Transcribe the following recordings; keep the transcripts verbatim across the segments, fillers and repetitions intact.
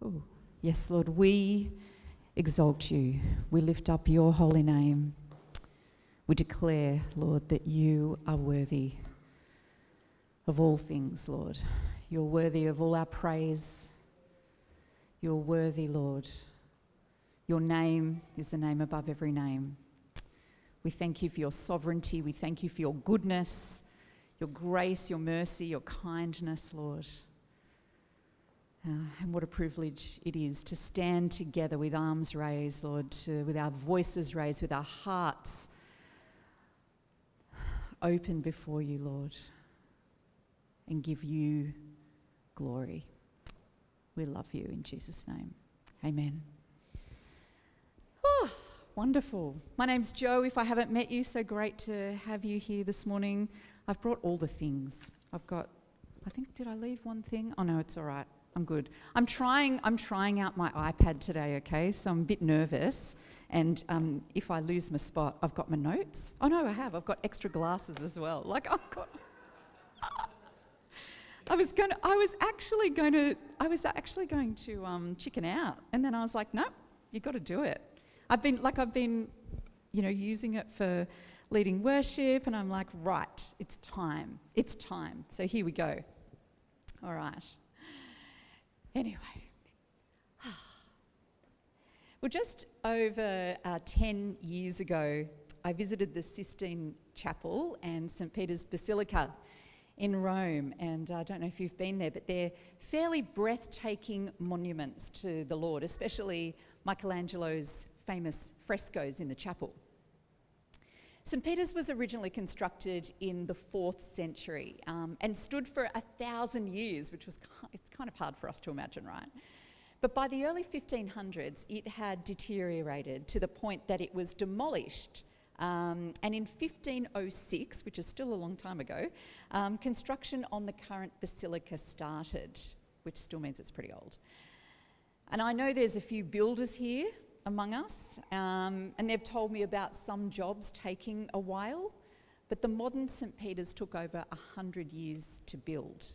Ooh. Yes, Lord, we exalt you. We lift up your holy name. We declare, Lord, that you are worthy of all things, Lord. You're worthy of all our praise. You're worthy, Lord. Your name is the name above every name. We thank you for your sovereignty. We thank you for your goodness, your grace, your mercy, your kindness, Lord. Uh, and what a privilege it is to stand together with arms raised, Lord, to, with our voices raised, with our hearts open before you, Lord, and give you glory. We love you in Jesus' name. Amen. Oh, wonderful. My name's Jo. If I haven't met you, so great to have you here this morning. I've brought all the things. I've got, I think, did I leave one thing? Oh no, it's all right. I'm good. I'm trying I'm trying out my iPad today, okay? So I'm a bit nervous. And um, if I lose my spot, I've got my notes. Oh no, I have. I've got extra glasses as well. Like I've got I was going to, I was actually going to I was actually going to um, chicken out. And then I was like, no, you've got to do it. I've been like I've been, you know, using it for leading worship, and I'm like, right, it's time. It's time. So here we go. All right. Anyway, well, just over uh, ten years ago, I visited the Sistine Chapel and Saint Peter's Basilica in Rome, and I don't know if you've been there, but they're fairly breathtaking monuments to the Lord, especially Michelangelo's famous frescoes in the chapel. Saint Peter's was originally constructed in the fourth century um, and stood for a thousand years, which was it's kind of hard for us to imagine, right? But by the early fifteen hundreds, it had deteriorated to the point that it was demolished. Um, and in fifteen oh six, which is still a long time ago, um, construction on the current basilica started, which still means it's pretty old. And I know there's a few builders here among us, um, and they've told me about some jobs taking a while, but the modern Saint Peter's took over one hundred years to build.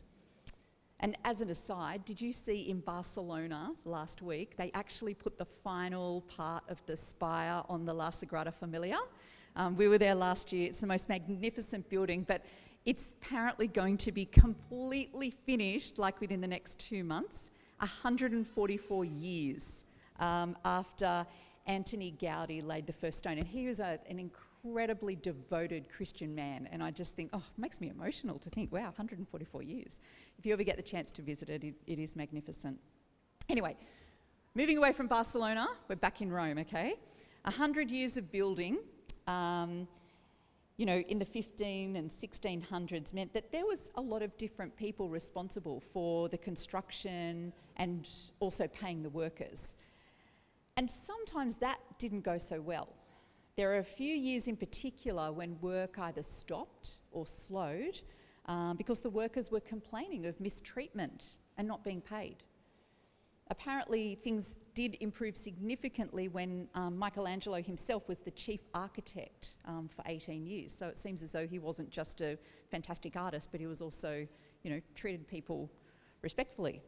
And as an aside, did you see in Barcelona last week, they actually put the final part of the spire on the La Sagrada Familia? Um, we were there last year. It's the most magnificent building, but it's apparently going to be completely finished, like within the next two months, one hundred forty-four years. Um, after Antoni Gaudi laid the first stone. And he was a, an incredibly devoted Christian man. And I just think, oh, it makes me emotional to think, wow, one hundred forty-four years. If you ever get the chance to visit it, it, it is magnificent. Anyway, moving away from Barcelona, we're back in Rome, okay? one hundred years of building, um, you know, in the fifteen and sixteen hundreds meant that there was a lot of different people responsible for the construction and also paying the workers. And sometimes that didn't go so well. There are a few years in particular when work either stopped or slowed um, because the workers were complaining of mistreatment and not being paid. Apparently, things did improve significantly when um, Michelangelo himself was the chief architect um, for eighteen years. So it seems as though he wasn't just a fantastic artist, but he was also, you know, treated people respectfully.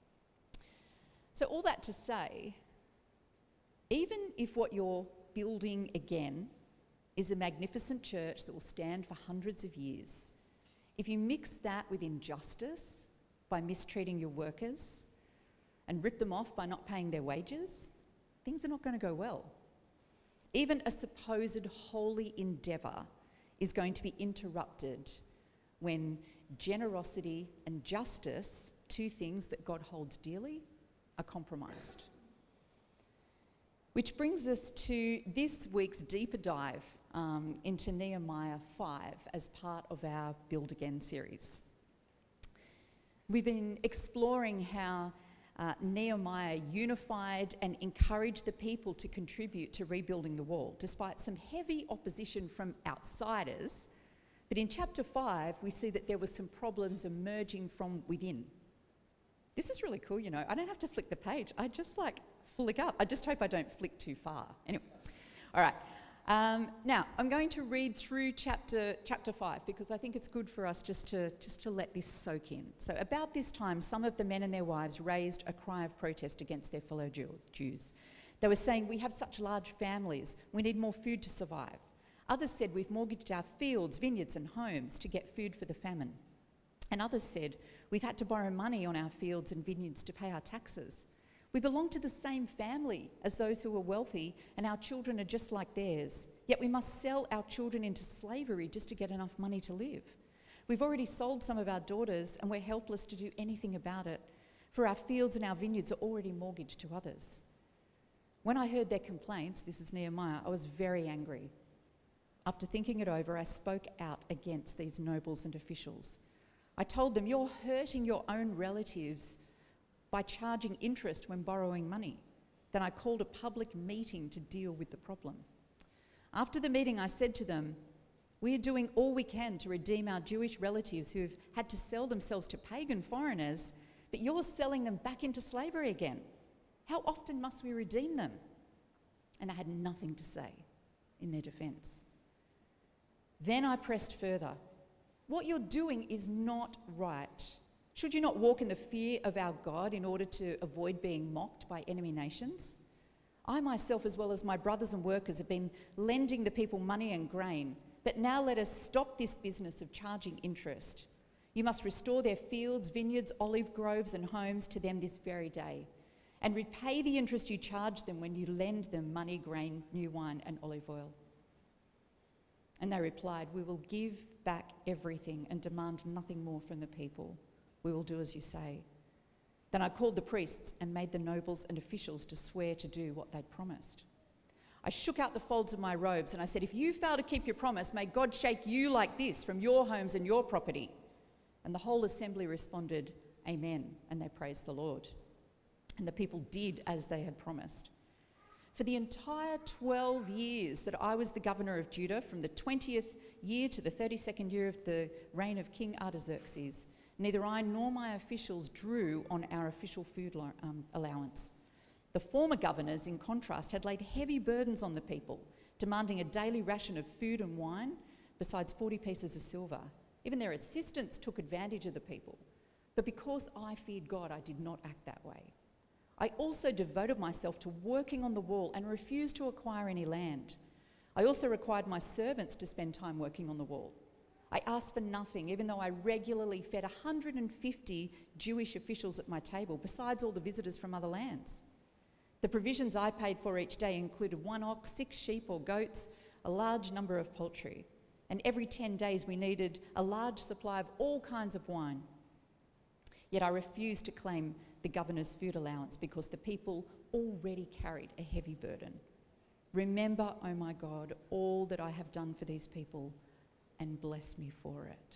So all that to say, even if what you're building again is a magnificent church that will stand for hundreds of years, if you mix that with injustice by mistreating your workers and rip them off by not paying their wages, things are not going to go well. Even a supposed holy endeavour is going to be interrupted when generosity and justice, two things that God holds dearly, are compromised. Which brings us to this week's deeper dive um, into Nehemiah five as part of our Build Again series. We've been exploring how uh, Nehemiah unified and encouraged the people to contribute to rebuilding the wall, despite some heavy opposition from outsiders. But in chapter five, we see that there were some problems emerging from within. This is really cool, you know. I don't have to flick the page. I just like flick up. I just hope I don't flick too far. Anyway, all right. Um, now, I'm going to read through chapter chapter five because I think it's good for us just to, just to let this soak in. So about this time, some of the men and their wives raised a cry of protest against their fellow Jew- Jews. They were saying, "We have such large families, we need more food to survive." Others said, "We've mortgaged our fields, vineyards and homes to get food for the famine." And others said, "We've had to borrow money on our fields and vineyards to pay our taxes. We belong to the same family as those who are wealthy, and our children are just like theirs. Yet we must sell our children into slavery just to get enough money to live. We've already sold some of our daughters, and we're helpless to do anything about it, for our fields and our vineyards are already mortgaged to others." When I heard their complaints, this is Nehemiah, I was very angry. After thinking it over, I spoke out against these nobles and officials. I told them, "You're hurting your own relatives by charging interest when borrowing money." Then I called a public meeting to deal with the problem. After the meeting, I said to them, "We are doing all we can to redeem our Jewish relatives who've had to sell themselves to pagan foreigners, but you're selling them back into slavery again. How often must we redeem them?" And they had nothing to say in their defence. Then I pressed further. "What you're doing is not right. Should you not walk in the fear of our God in order to avoid being mocked by enemy nations? I myself, as well as my brothers and workers, have been lending the people money and grain, but now let us stop this business of charging interest. You must restore their fields, vineyards, olive groves and homes to them this very day, and repay the interest you charge them when you lend them money, grain, new wine and olive oil." And they replied, "We will give back everything and demand nothing more from the people. We will do as you say." Then I called the priests and made the nobles and officials to swear to do what they'd promised. I shook out the folds of my robes and I said, "If you fail to keep your promise, may God shake you like this from your homes and your property." And the whole assembly responded, "Amen," and they praised the Lord. And the people did as they had promised. For the entire twelve years that I was the governor of Judah, from the twentieth year to the thirty-second year of the reign of King Artaxerxes, neither I nor my officials drew on our official food lo- um, allowance. The former governors, in contrast, had laid heavy burdens on the people, demanding a daily ration of food and wine, besides forty pieces of silver. Even their assistants took advantage of the people. But because I feared God, I did not act that way. I also devoted myself to working on the wall and refused to acquire any land. I also required my servants to spend time working on the wall. I asked for nothing, even though I regularly fed one hundred fifty Jewish officials at my table, besides all the visitors from other lands. The provisions I paid for each day included one ox, six sheep or goats, a large number of poultry, and every ten days we needed a large supply of all kinds of wine. Yet I refused to claim the governor's food allowance because the people already carried a heavy burden. Remember, oh my God, all that I have done for these people, and bless me for it.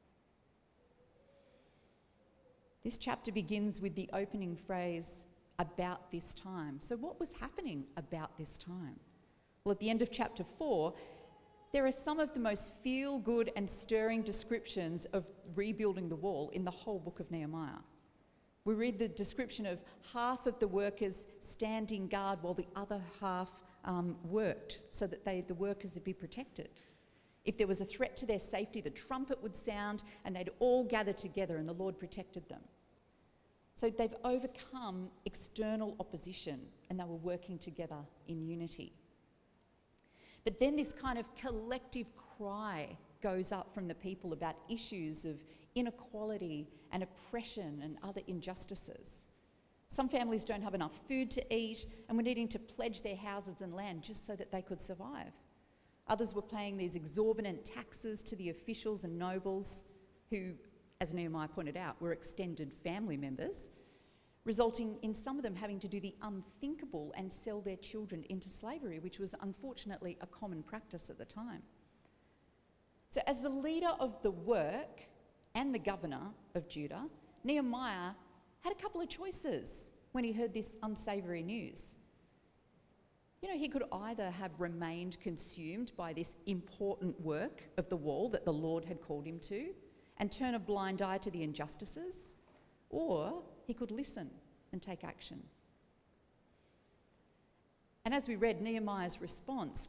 This chapter begins with the opening phrase, "about this time." So what was happening about this time? Well, at the end of chapter four, there are some of the most feel-good and stirring descriptions of rebuilding the wall in the whole book of Nehemiah. We read the description of half of the workers standing guard while the other half um, worked so that they, the workers would be protected. If there was a threat to their safety, the trumpet would sound and they'd all gather together and the Lord protected them. So they've overcome external opposition and they were working together in unity. But then this kind of collective cry goes up from the people about issues of inequality and oppression and other injustices. Some families don't have enough food to eat and were needing to pledge their houses and land just so that they could survive. Others were paying these exorbitant taxes to the officials and nobles who, as Nehemiah pointed out, were extended family members, resulting in some of them having to do the unthinkable and sell their children into slavery, which was unfortunately a common practice at the time. So as the leader of the work and the governor of Judah, Nehemiah had a couple of choices when he heard this unsavoury news. You know, he could either have remained consumed by this important work of the wall that the Lord had called him to and turn a blind eye to the injustices, or he could listen and take action. And as we read, Nehemiah's response was,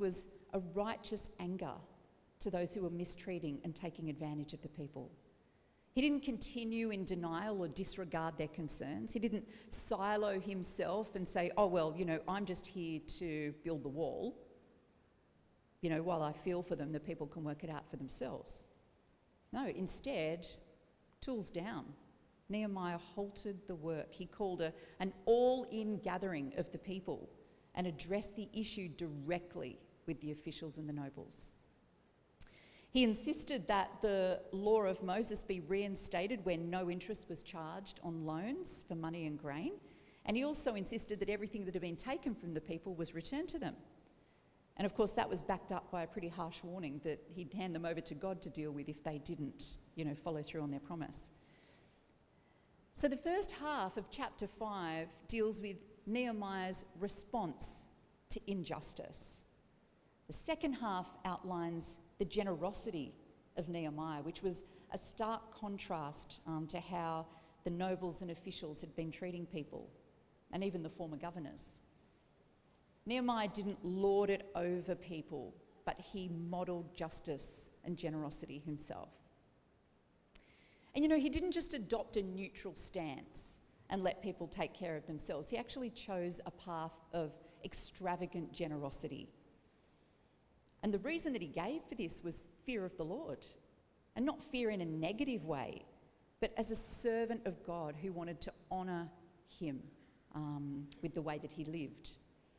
a righteous anger to those who were mistreating and taking advantage of the people. He didn't continue in denial or disregard their concerns. He didn't silo himself and say, oh, well, you know, I'm just here to build the wall. You know, while I feel for them, the people can work it out for themselves. No, instead, tools down. Nehemiah halted the work. He called a, an all-in gathering of the people and addressed the issue directly with the officials and the nobles. He insisted that the law of Moses be reinstated when no interest was charged on loans for money and grain. And he also insisted that everything that had been taken from the people was returned to them. And of course, that was backed up by a pretty harsh warning that he'd hand them over to God to deal with if they didn't, you know, follow through on their promise. So the first half of chapter five deals with Nehemiah's response to injustice. The second half outlines the generosity of Nehemiah, which was a stark contrast um, to how the nobles and officials had been treating people, and even the former governors. Nehemiah didn't lord it over people, but he modelled justice and generosity himself. And you know, he didn't just adopt a neutral stance and let people take care of themselves. He actually chose a path of extravagant generosity. And the reason that he gave for this was fear of the Lord, and not fear in a negative way, but as a servant of God who wanted to honour him um, with the way that he lived.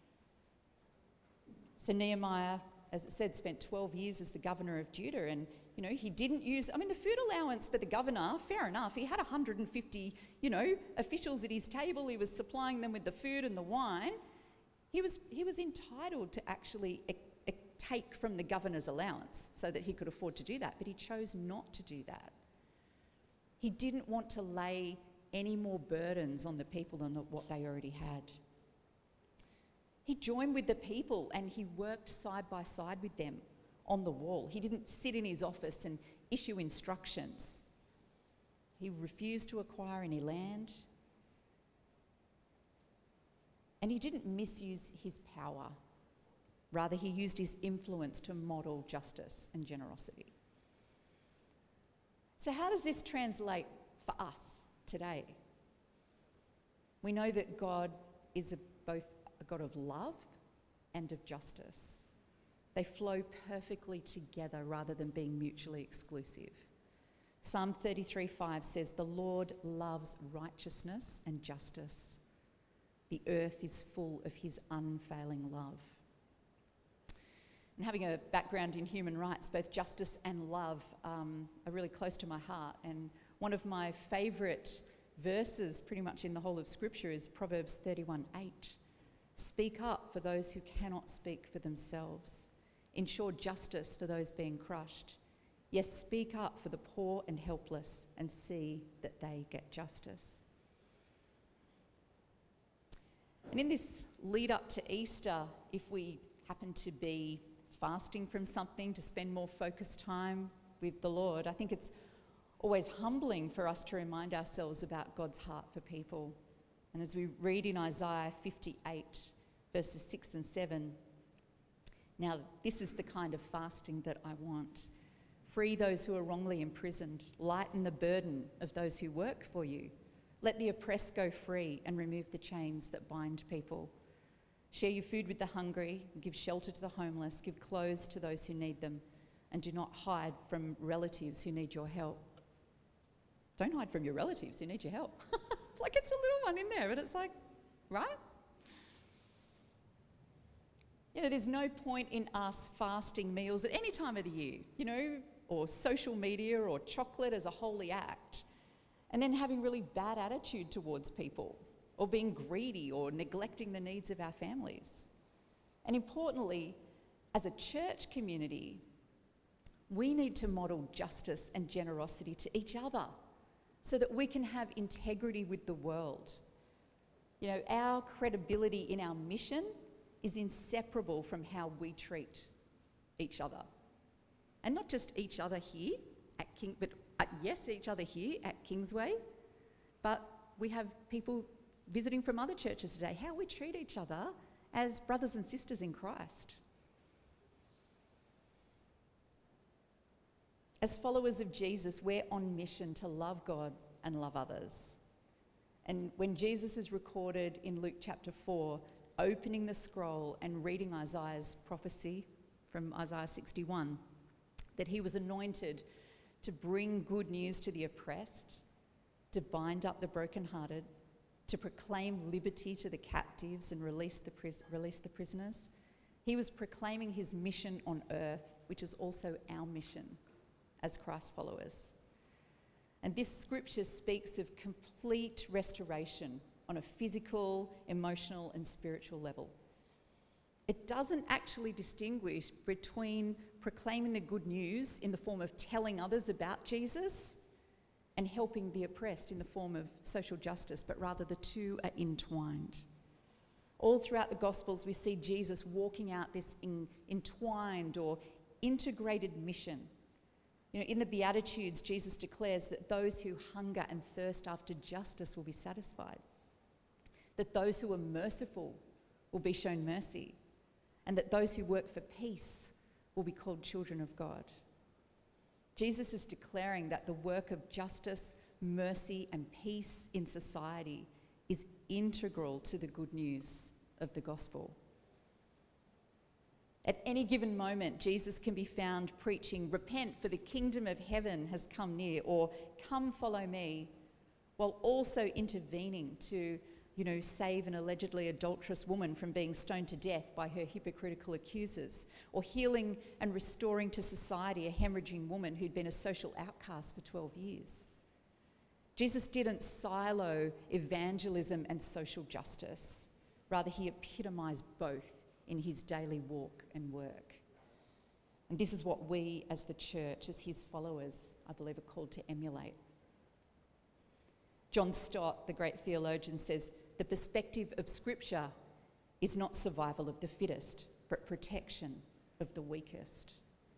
So Nehemiah, as it said, spent twelve years as the governor of Judah, and you know, he didn't use, I mean, the food allowance for the governor, fair enough, he had one hundred fifty, you know, officials at his table, he was supplying them with the food and the wine. He was, he was entitled to actually e- e- take from the governor's allowance so that he could afford to do that, but he chose not to do that. He didn't want to lay any more burdens on the people than the, what they already had. He joined with the people and he worked side by side with them on the wall. He didn't sit in his office and issue instructions. He refused to acquire any land. And he didn't misuse his power. Rather, he used his influence to model justice and generosity. So how does this translate for us today? We know that God is a, both a God of love and of justice. They flow perfectly together rather than being mutually exclusive. Psalm thirty-three five says, "The Lord loves righteousness and justice. The earth is full of his unfailing love." And having a background in human rights, both justice and love um, are really close to my heart. And one of my favourite verses pretty much in the whole of Scripture is Proverbs thirty-one eight. "Speak up for those who cannot speak for themselves. Ensure justice for those being crushed. Yes, speak up for the poor and helpless and see that they get justice." And in this lead up to Easter, if we happen to be fasting from something to spend more focused time with the Lord, I think it's always humbling for us to remind ourselves about God's heart for people. And as we read in Isaiah fifty-eight, verses six and seven, "Now this is the kind of fasting that I want. Free those who are wrongly imprisoned. Lighten the burden of those who work for you. Let the oppressed go free and remove the chains that bind people. Share your food with the hungry, give shelter to the homeless, give clothes to those who need them, and do not hide from relatives who need your help." Don't hide from your relatives who need your help. Like, it's a little one in there, but it's like, right? You know, there's no point in us fasting meals at any time of the year, you know, or social media or chocolate as a holy act, and then having really bad attitude towards people, or being greedy or neglecting the needs of our families. And importantly, as a church community, we need to model justice and generosity to each other so that we can have integrity with the world. You know, our credibility in our mission is inseparable from how we treat each other. And not just each other here at King, but uh, yes, each other here at Kingsway, but we have people visiting from other churches today, how we treat each other as brothers and sisters in Christ. As followers of Jesus, we're on mission to love God and love others. And when Jesus is recorded in Luke chapter four, opening the scroll and reading Isaiah's prophecy from Isaiah sixty-one, that he was anointed to bring good news to the oppressed, to bind up the brokenhearted, to proclaim liberty to the captives and release the, pris- release the prisoners. He was proclaiming his mission on earth, which is also our mission as Christ followers. And this scripture speaks of complete restoration on a physical, emotional, and spiritual level. It doesn't actually distinguish between proclaiming the good news in the form of telling others about Jesus and helping the oppressed in the form of social justice, but rather the two are entwined. All throughout the Gospels, we see Jesus walking out this in, entwined or integrated mission. You know, in the Beatitudes, Jesus declares that those who hunger and thirst after justice will be satisfied, that those who are merciful will be shown mercy, and that those who work for peace will be called children of God. Jesus is declaring that the work of justice, mercy, and peace in society is integral to the good news of the gospel. At any given moment, Jesus can be found preaching, "Repent, for the kingdom of heaven has come near," or "Come, follow me," while also intervening to, you know, save an allegedly adulterous woman from being stoned to death by her hypocritical accusers, or healing and restoring to society a hemorrhaging woman who'd been a social outcast for twelve years. Jesus didn't silo evangelism and social justice. Rather, he epitomised both in his daily walk and work. And this is what we as the church, as his followers, I believe are called to emulate. John Stott, the great theologian, says, "The perspective of Scripture is not survival of the fittest, but protection of the weakest."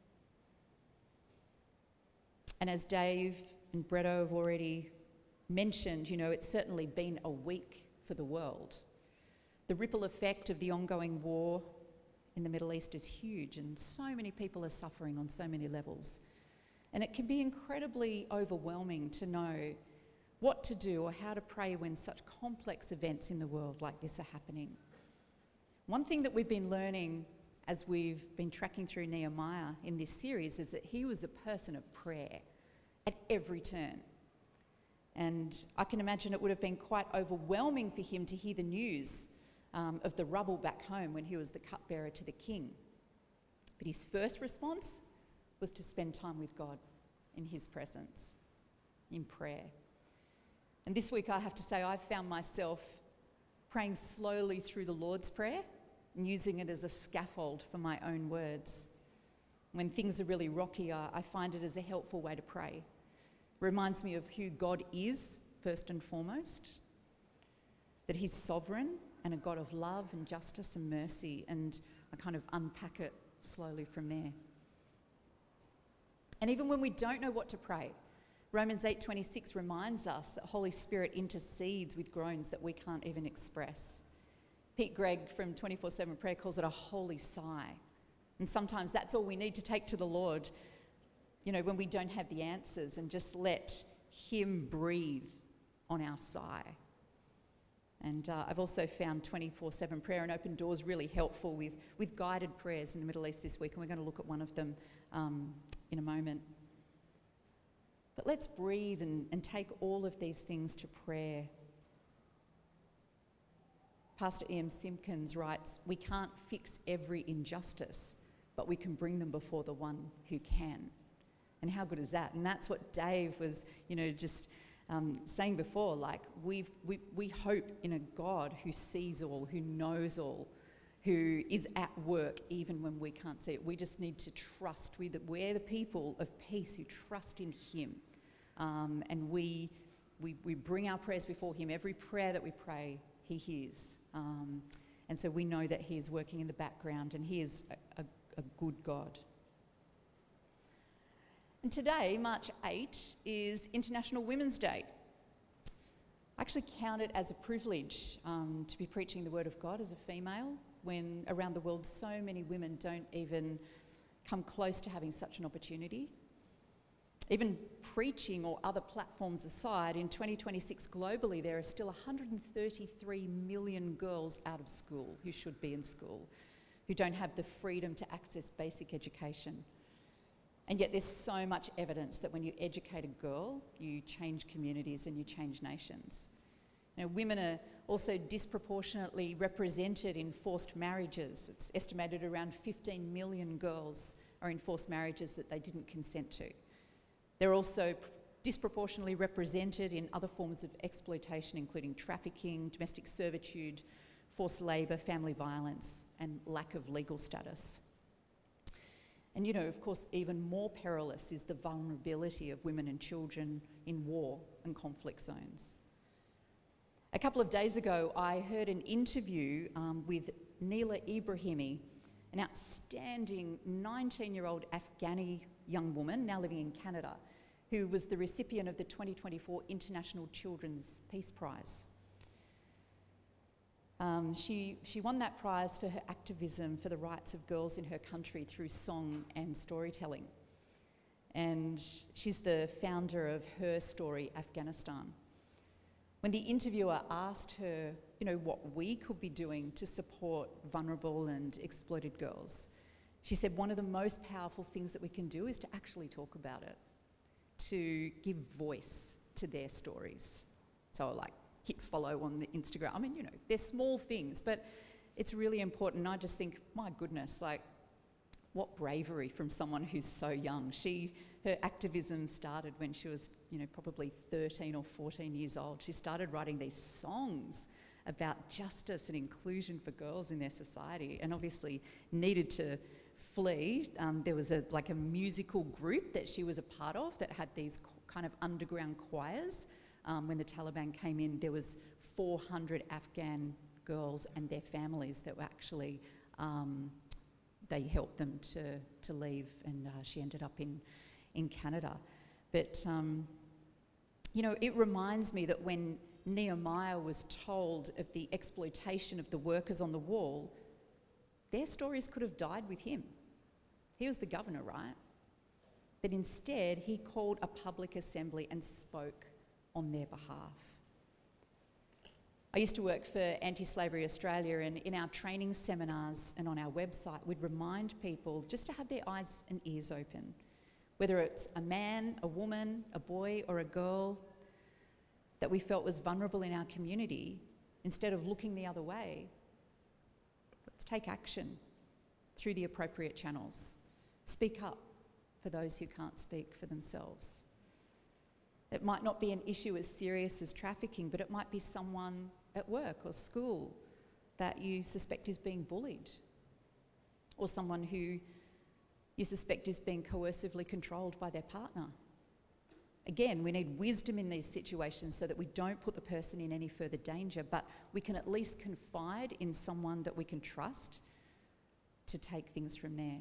And as Dave and Bretto have already mentioned, you know, it's certainly been a week for the world. The ripple effect of the ongoing war in the Middle East is huge, and so many people are suffering on so many levels. And it can be incredibly overwhelming to know what to do or how to pray when such complex events in the world like this are happening. One thing that we've been learning as we've been tracking through Nehemiah in this series is that he was a person of prayer at every turn. And I can imagine it would have been quite overwhelming for him to hear the news um, of the rubble back home when he was the cupbearer to the king. But his first response was to spend time with God in his presence, in prayer. And this week I have to say I've found myself praying slowly through the Lord's Prayer and using it as a scaffold for my own words. When things are really rocky, I find it as a helpful way to pray. It reminds me of who God is, first and foremost, that he's sovereign and a God of love and justice and mercy, and I kind of unpack it slowly from there. And even when we don't know what to pray, Romans eight twenty-six reminds us that Holy Spirit intercedes with groans that we can't even express. Pete Gregg from twenty-four seven Prayer calls it a holy sigh. And sometimes that's all we need to take to the Lord, you know, when we don't have the answers, and just let him breathe on our sigh. And uh, I've also found twenty-four seven Prayer and Open Doors really helpful with, with guided prayers in the Middle East this week, and we're going to look at one of them um, in a moment. But let's breathe and, and take all of these things to prayer. Pastor E M Simpkins writes, "We can't fix every injustice, but we can bring them before the one who can." And how good is that? And that's what Dave was, you know, just um, saying before, like we've, we we hope in a God who sees all, who knows all, who is at work even when we can't see it. We just need to trust. We, we're the people of peace who trust in him. Um, and we, we we bring our prayers before him. Every prayer that we pray, he hears. Um, and so we know that he is working in the background, and he is a, a, a good God. And today, March eighth, is International Women's Day. I actually count it as a privilege um, to be preaching the Word of God as a female, when around the world so many women don't even come close to having such an opportunity. Even preaching or other platforms aside, in twenty twenty-six globally, there are still one hundred thirty-three million girls out of school who should be in school, who don't have the freedom to access basic education. And yet there's so much evidence that when you educate a girl, you change communities and you change nations. You know, women are also disproportionately represented in forced marriages. It's estimated around fifteen million girls are in forced marriages that they didn't consent to. They're also disproportionately represented in other forms of exploitation, including trafficking, domestic servitude, forced labour, family violence, and lack of legal status. And you know, of course, even more perilous is the vulnerability of women and children in war and conflict zones. A couple of days ago, I heard an interview um, with Neela Ibrahimi, an outstanding nineteen-year-old Afghani young woman now living in Canada, who was the recipient of the twenty twenty-four International Children's Peace Prize. Um, she, she won that prize for her activism for the rights of girls in her country through song and storytelling. And she's the founder of Her Story Afghanistan. When the interviewer asked her, you know, what we could be doing to support vulnerable and exploited girls, she said one of the most powerful things that we can do is to actually talk about it, to give voice to their stories. So like hit follow on the Instagram. I mean, you know, they're small things, but it's really important. I just think, my goodness, like what bravery from someone who's so young. She, her activism started when she was, you know, probably thirteen or fourteen years old. She started writing these songs about justice and inclusion for girls in their society, and obviously needed to flee. Um, there was a like a musical group that she was a part of that had these kind of underground choirs. Um, when the Taliban came in, there was four hundred Afghan girls and their families that were actually, um, they helped them to, to leave, and uh, she ended up in, in Canada. But, um, you know, it reminds me that when Nehemiah was told of the exploitation of the workers on the wall, their stories could have died with him. He was the governor, right? But instead, he called a public assembly and spoke on their behalf. I used to work for Anti-Slavery Australia, and in our training seminars and on our website, we'd remind people just to have their eyes and ears open. Whether it's a man, a woman, a boy or a girl that we felt was vulnerable in our community, instead of looking the other way, let's take action through the appropriate channels. Speak up for those who can't speak for themselves. It might not be an issue as serious as trafficking, but it might be someone at work or school that you suspect is being bullied, or someone who you suspect is being coercively controlled by their partner. Again, we need wisdom in these situations so that we don't put the person in any further danger, but we can at least confide in someone that we can trust to take things from there.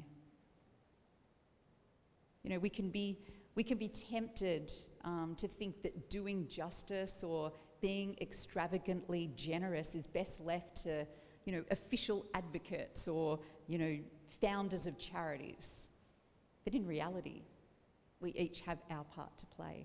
You know, we can be We can be tempted um, to think that doing justice or being extravagantly generous is best left to, you know, official advocates or, you know, founders of charities. But in reality, we each have our part to play.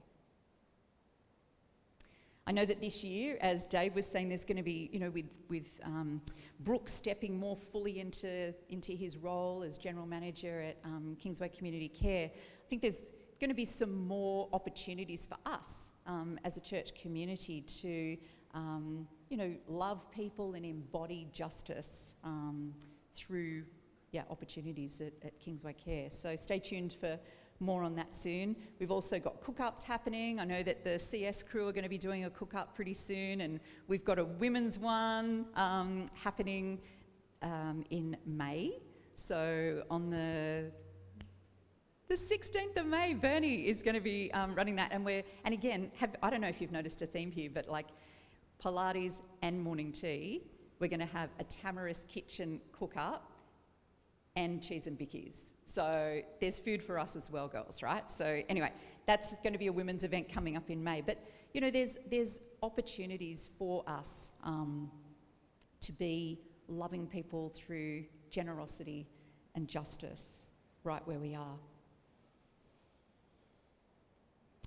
I know that this year, as Dave was saying, there's going to be, you know, with, with um, Brooke stepping more fully into, into his role as General Manager at um, Kingsway Community Care, I think there's going to be some more opportunities for us um, as a church community to, um, you know, love people and embody justice um, through, yeah, opportunities at, at Kingsway Care. So stay tuned for more on that soon. We've also got cook-ups happening. I know that the C S crew are going to be doing a cook-up pretty soon, and we've got a women's one um, happening um, in May. So on the The sixteenth of May, Bernie is going to be um, running that, and we're and again, have, I don't know if you've noticed a theme here, but like Pilates and morning tea, we're going to have a Tamarisk Kitchen cook-up and cheese and bickies. So there's food for us as well, girls, right? So anyway, that's going to be a women's event coming up in May. But you know, there's there's opportunities for us um, to be loving people through generosity and justice right where we are.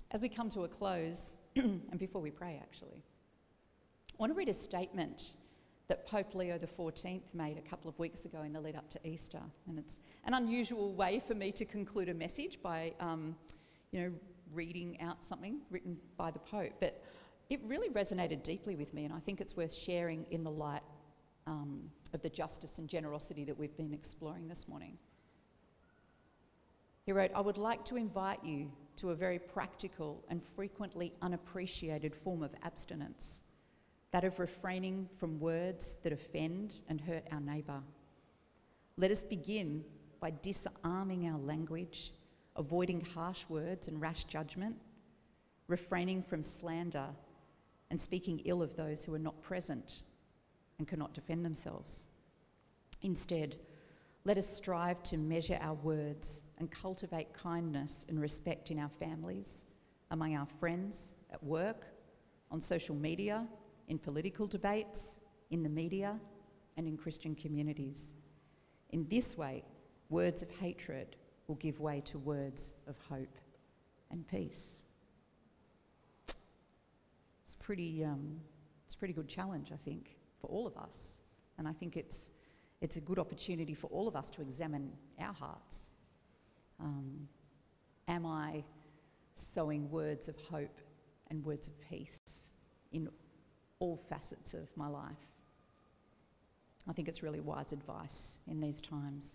As we come to a close, and before we pray actually, I want to read a statement that Pope Leo the fourteenth made a couple of weeks ago in the lead up to Easter. And it's an unusual way for me to conclude a message by, um, you know, reading out something written by the Pope. But it really resonated deeply with me, and I think it's worth sharing in the light um, of the justice and generosity that we've been exploring this morning. He wrote, "I would like to invite you to a very practical and frequently unappreciated form of abstinence, that of refraining from words that offend and hurt our neighbour. Let us begin by disarming our language, avoiding harsh words and rash judgment, refraining from slander and speaking ill of those who are not present and cannot defend themselves. Instead, let us strive to measure our words and cultivate kindness and respect in our families, among our friends, at work, on social media, in political debates, in the media, and in Christian communities. In this way, words of hatred will give way to words of hope and peace." It's pretty, um, it's a pretty good challenge, I think, for all of us. And I think it's it's a good opportunity for all of us to examine our hearts. Um, am I sowing words of hope and words of peace in all facets of my life? I think it's really wise advice in these times.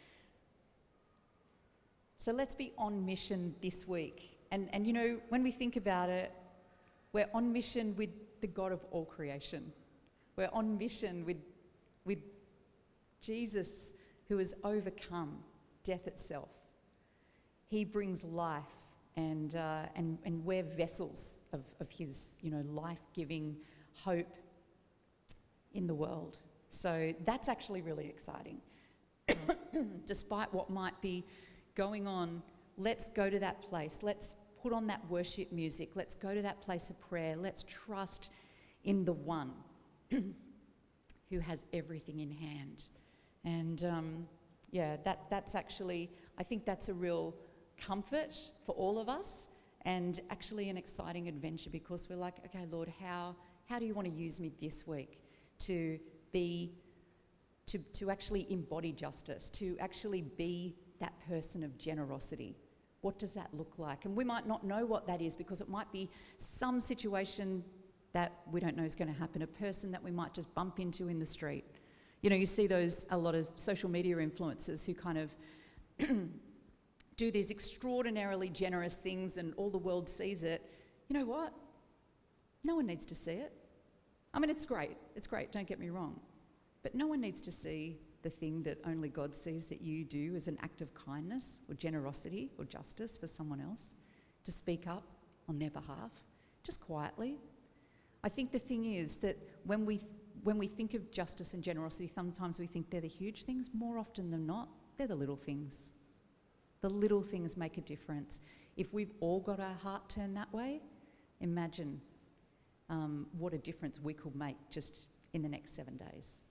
So let's be on mission this week. And, and you know, when we think about it, we're on mission with the God of all creation. We're on mission with, with Jesus, who has overcome death itself. He brings life, and, uh, and, and we're vessels of, of his, you know, life-giving hope in the world. So that's actually really exciting. Despite what might be going on, let's go to that place. Let's put on that worship music. Let's go to that place of prayer. Let's trust in the one who has everything in hand. And um, yeah, that, that's actually, I think that's a real comfort for all of us, and actually an exciting adventure, because we're like, okay, Lord, how how do you want to use me this week to be, to, to actually embody justice, to actually be that person of generosity? What does that look like? And we might not know what that is, because it might be some situation that we don't know is going to happen, a person that we might just bump into in the street. You know, you see those, a lot of social media influencers who kind of do these extraordinarily generous things and all the world sees it. You know what? No one needs to see it. I mean, it's great. It's great, don't get me wrong. But no one needs to see the thing that only God sees that you do as an act of kindness or generosity or justice for someone else, to speak up on their behalf, just quietly. I think the thing is that when we th- when we think of justice and generosity, sometimes we think they're the huge things. More often than not, they're the little things. The little things make a difference. If we've all got our heart turned that way, imagine um, what a difference we could make just in the next seven days.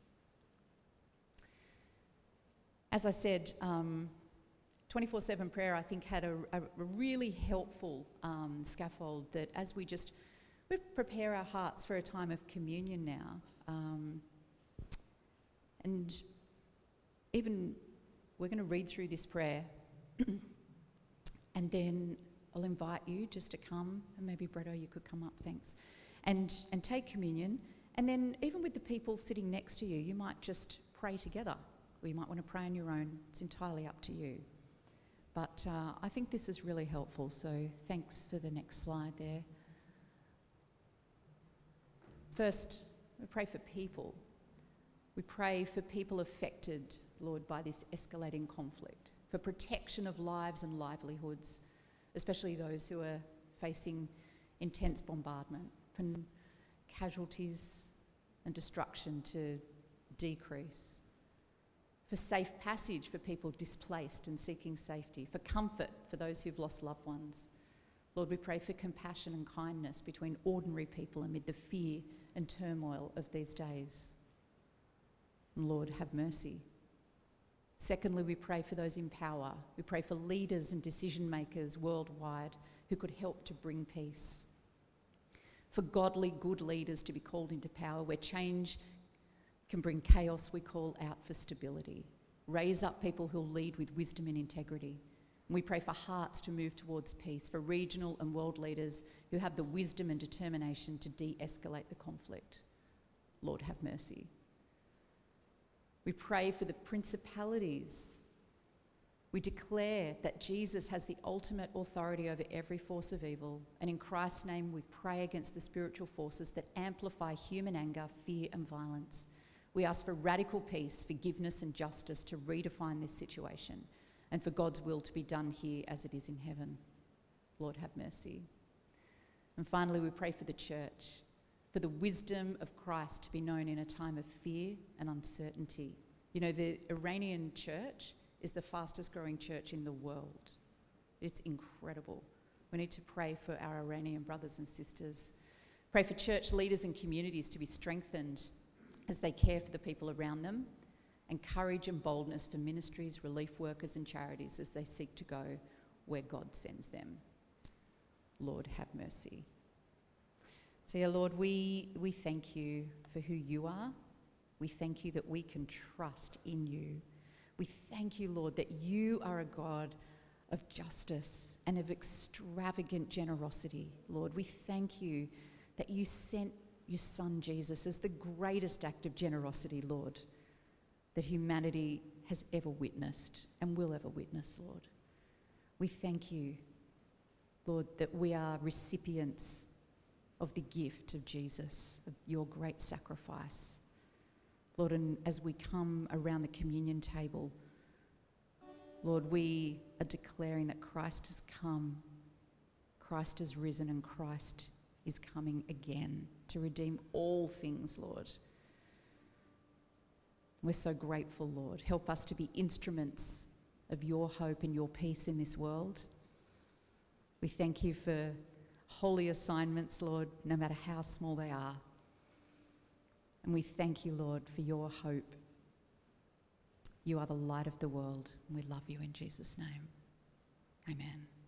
As I said, um, twenty-four seven prayer, I think, had a, a really helpful um, scaffold that as we just we prepare our hearts for a time of communion now. Um, and even we're going to read through this prayer and then I'll invite you just to come, and maybe Bretto, you could come up, thanks, and, and take communion. And then even with the people sitting next to you, you might just pray together, or you might want to pray on your own. It's entirely up to you. But uh, I think this is really helpful, so thanks for the next slide there. First, we pray for people. We pray for people affected, Lord, by this escalating conflict, for protection of lives and livelihoods, especially those who are facing intense bombardment, for casualties and destruction to decrease, for safe passage for people displaced and seeking safety, for comfort for those who've lost loved ones. Lord, we pray for compassion and kindness between ordinary people amid the fear and turmoil of these days. And Lord, have mercy. Secondly, we pray for those in power. We pray for leaders and decision makers worldwide who could help to bring peace. For godly, good leaders to be called into power where change can bring chaos, we call out for stability. Raise up people who'll lead with wisdom and integrity. And we pray for hearts to move towards peace, for regional and world leaders who have the wisdom and determination to de-escalate the conflict. Lord, have mercy. We pray for the principalities. We declare that Jesus has the ultimate authority over every force of evil, and in Christ's name we pray against the spiritual forces that amplify human anger, fear and violence. We ask for radical peace, forgiveness and justice to redefine this situation, and for God's will to be done here as it is in heaven. Lord, have mercy. And finally, we pray for the church, for the wisdom of Christ to be known in a time of fear and uncertainty. You know, the Iranian church is the fastest growing church in the world. It's incredible. We need to pray for our Iranian brothers and sisters. Pray for church leaders and communities to be strengthened as they care for the people around them, and courage and boldness for ministries, relief workers and charities as they seek to go where God sends them. Lord, have mercy. So, yeah, Lord, we, we thank you for who you are. We thank you that we can trust in you. We thank you, Lord, that you are a God of justice and of extravagant generosity, Lord. We thank you that you sent your son Jesus as the greatest act of generosity, Lord, that humanity has ever witnessed and will ever witness, Lord. We thank you, Lord, that we are recipients of the gift of Jesus, of your great sacrifice. Lord, and as we come around the communion table, Lord, we are declaring that Christ has come, Christ has risen, and Christ is coming again to redeem all things, Lord. We're so grateful, Lord. Help us to be instruments of your hope and your peace in this world. We thank you for holy assignments, Lord, no matter how small they are. And we thank you, Lord, for your hope. You are the light of the world, and we love you in Jesus' name. Amen.